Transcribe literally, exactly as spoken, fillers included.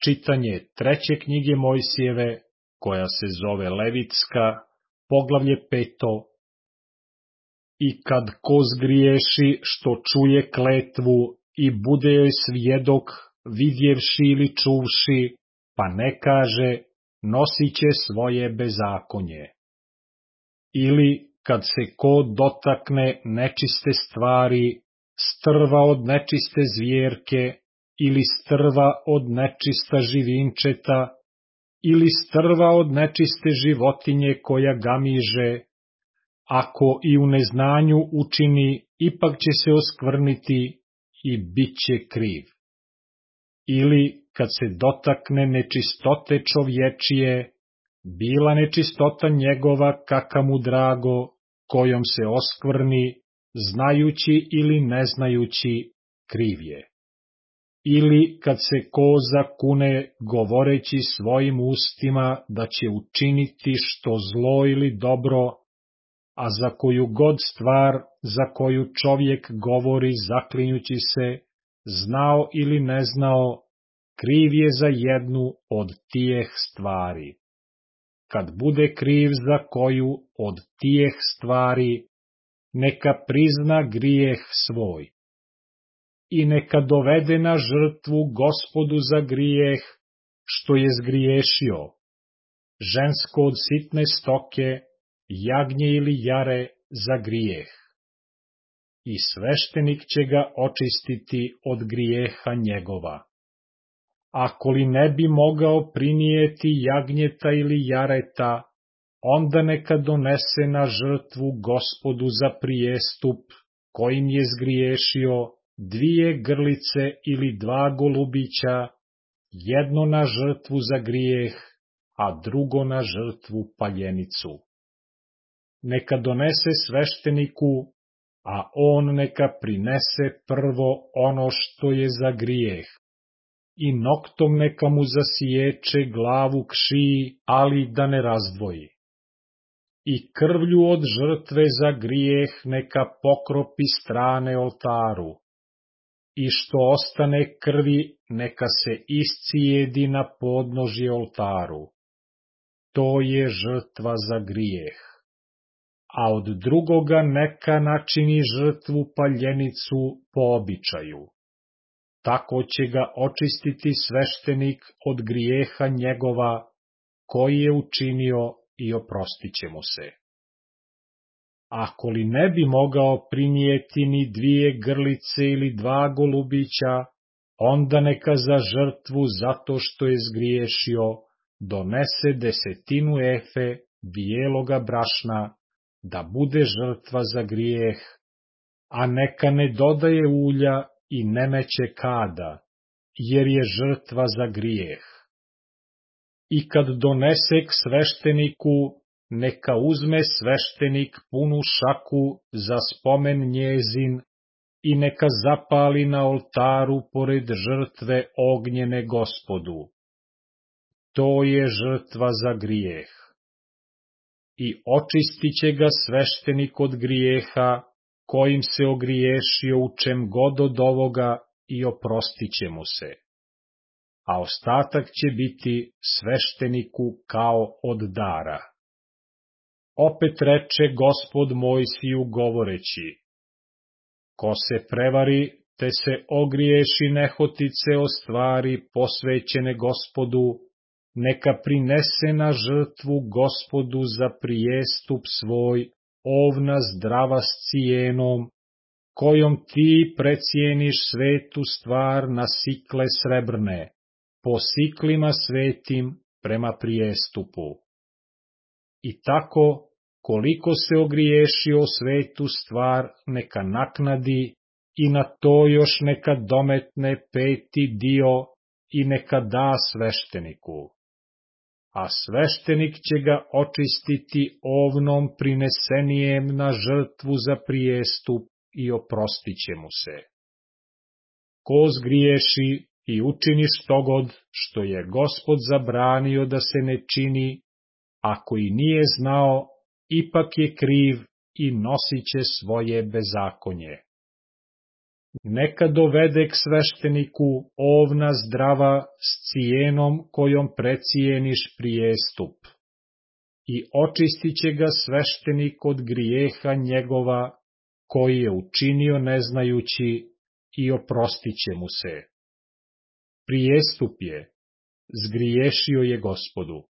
Čitanje treće knjige Mojsijeve, koja se zove Levitska, poglavlje peto. I kad ko zgriješi što čuje kletvu i bude joj svjedok, vidjevši ili čuvši, pa ne kaže, nosit će svoje bezakonje. Ili kad se ko dotakne nečiste stvari, strva od nečiste zvjerke, ili strva od nečista živinčeta, ili strva od nečiste životinje koja gamiže, ako i u neznanju učini, ipak će se oskvrniti i bit će kriv. Ili kad se dotakne nečistote čovječije, bila nečistota njegova kaka mu drago, kojom se oskvrni, znajući ili ne znajući, kriv je. Ili kad se ko zakune govoreći svojim ustima da će učiniti što zlo ili dobro, a za koju god stvar za koju čovjek govori zaklinjući se, znao ili ne znao, kriv je za jednu od tijeh stvari. Kad bude kriv za koju od tijeh stvari, neka prizna grijeh svoj. I neka dovede na žrtvu Gospodu za grijeh, što je zgriješio, žensko od sitne stoke, jagnje ili jare za grijeh. I sveštenik će ga očistiti od grijeha njegova. Ako li ne bi mogao prinijeti jagnjeta ili jareta, onda neka donese na žrtvu Gospodu za prijestup, kojim je zgriješio, dvije grlice ili dva golubića, jedno na žrtvu za grijeh, a drugo na žrtvu paljenicu. Neka donese svešteniku, a on neka prinese prvo ono što je za grijeh, i noktom neka mu zasiječe glavu k šiji, ali da ne razdvoji. I krvlju od žrtve za grijeh neka pokropi strane oltaru. I što ostane krvi, neka se iscijedi na podnožje oltaru. To je žrtva za grijeh. A od drugoga neka načini žrtvu paljenicu po običaju. Tako će ga očistiti sveštenik od grijeha njegova, koji je učinio, i oprostit će mu se. Ako li ne bi mogao prinijeti ni dvije grlice ili dva golubića, onda neka za žrtvu zato što je zgriješio donese desetinu efe bijeloga brašna, da bude žrtva za grijeh, a neka ne dodaje ulja i ne meće kada, jer je žrtva za grijeh. I kad donese k svešteniku, neka uzme sveštenik punu šaku za spomen njezin i neka zapali na oltaru pored žrtve ognjene Gospodu. To je žrtva za grijeh. I očistit će ga sveštenik od grijeha, kojim se ogriješio u čem god od ovoga, i oprostit će mu se. A ostatak će biti svešteniku kao od dara. Opet reče Gospod Mojsiju govoreći: ko se prevari, te se ogriješi nehotice o stvari posvećene Gospodu, neka prinese na žrtvu Gospodu za prijestup svoj ovna zdrava s cijenom, kojom ti precijeniš svetu stvar na sikle srebrne, po siklima svetim prema prijestupu. I tako, koliko se ogriješio o svetu stvar, neka naknadi, i na to još neka dometne peti dio i neka da svešteniku. A sveštenik će ga očistiti ovnom prinesenijem na žrtvu za prijestup i oprostit će mu se. Ko zgriješi i učini štogod što je Gospod zabranio da se ne čini, ako i nije znao, ipak je kriv i nosit će svoje bezakonje. Neka dovede k svešteniku ovna zdrava s cijenom kojom precijeniš prijestup. I očistit će ga sveštenik od grijeha njegova, koji je učinio neznajući, i oprostit će mu se. Prijestup je, zgriješio je Gospodu.